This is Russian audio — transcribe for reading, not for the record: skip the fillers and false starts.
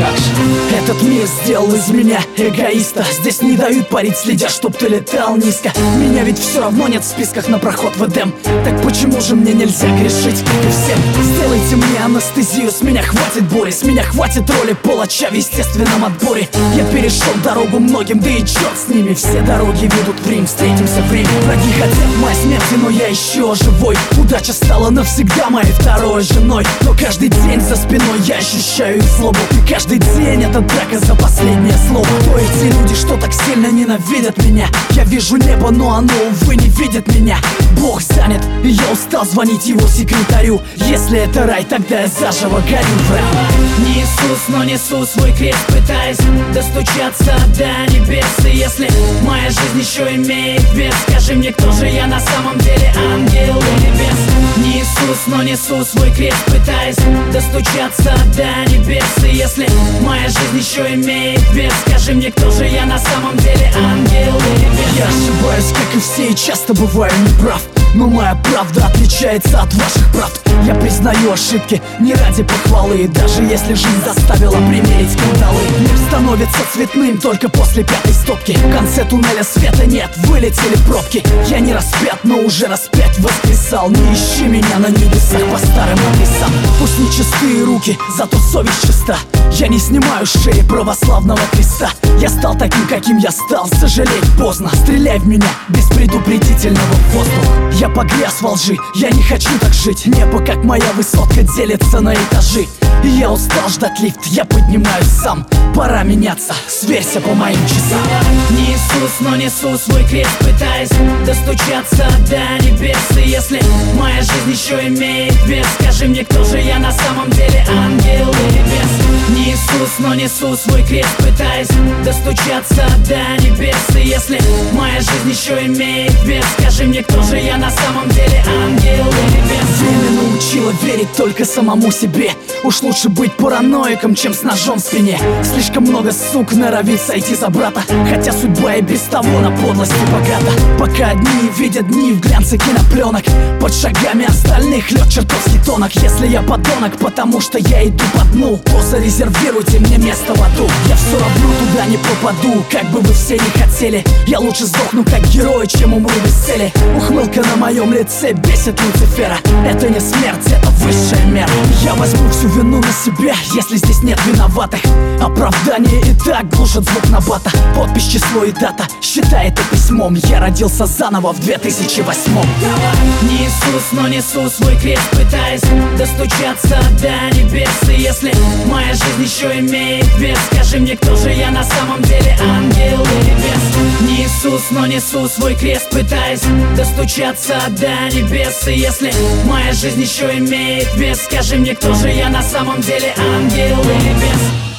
как же. Этот мир сделал из меня эгоиста. Здесь не дают парить, следя, чтоб ты летал низко. Меня ведь все равно нет в списках на проход в Эдем. Так почему же мне нельзя грешить, как и всем? Сделайте мне анестезию, с меня хватит бури, с меня хватит роли палача в естественном отборе. Я перешел дорогу многим, да и черт с ними. Все дороги ведут в Рим, встретимся в Риме. Враги хотят моей смерти, но я еще живой. Удача стала навсегда моей второй женой. Но каждый день за спиной я ощущаю их злобу. И каждый день это драка за последнее слово. Кто эти люди, что так сильно ненавидят меня? Я вижу небо, но оно, увы, не видит меня. Бог занят, и я устал звонить его секретарю. Если это рай, тогда я заживо горю в раю. Не Иисус, но несу свой крест, пытаясь достучаться до небес. И если моя жизнь еще имеет вес, скажи мне, кто же я на самом деле, ангел или бес? Не Иисус, но несу свой крест, пытаясь достучаться до небес. И если моя жизнь еще имеет вес, скажи мне, кто же я на самом деле, ангел или бес? Я ошибаюсь, как и все, и часто бываю неправ. Но моя правда отличается от ваших правд. Я признаю ошибки не ради похвалы, даже если жизнь заставила примерить кандалы. Мир становится цветным только после пятой стопки. В конце туннеля света нет, вылетели пробки. Я не распят, но уже раз 5 воскресал. Не ищи меня на небесах по старым адресам. Пусть не чистые руки, зато совесть чиста. Я не снимаю с шеи православного креста. Я стал таким, каким я стал, сожалеть поздно. Стреляй в меня без предупредительного воздуха. Я погряз во лжи, я не хочу так жить. Небо, как моя высотка, делится на этажи. И я устал ждать лифт, я поднимаюсь сам. Пора меняться, сверься по моим часам. Не Иисус, но несу свой крест, пытаясь достучаться до небес. И если моя жизнь еще имеет вес, скажи мне, кто же я на самом деле, ангел или бес? Не Иисус, но несу свой крест, пытаясь достучаться до небес. И если моя жизнь еще имеет вес, скажи мне, кто же я на самом деле, ангел или бес? Время научило верить только самому себе. Уж лучше быть параноиком, чем с ножом в спине. Слишком много сук норовит сойти за брата, хотя судьба и без того на подлости богата. Пока одни видят дни в глянце кинопленок, под шагами остальных лед чертовски тонок. Если я подонок, потому что я иду по дну, то зарезервируйте мне место в аду. Я все равно туда не попаду, как бы вы все не хотели. Я лучше сдохну как герой, чем умру без цели. Ухмылка на моем лице бесит Люцифера. Это не смерть, это высшая мера. Я возьму всю вину на себя, если здесь нет виноватых. Оправдание и так глушит звук набата. Подпись, число и дата, считай это письмом. Я родился заново в 2008-м. Не Иисус, но несу свой крест, пытаясь достучаться до небес. И если моя жизнь еще имеет вес, скажи мне, кто же я на самом деле, ангел или бес? Не Иисус, но несу свой крест, пытаясь достучаться до небес. И если моя жизнь еще имеет вес, скажи мне, кто же я на самом деле, ангел или бес?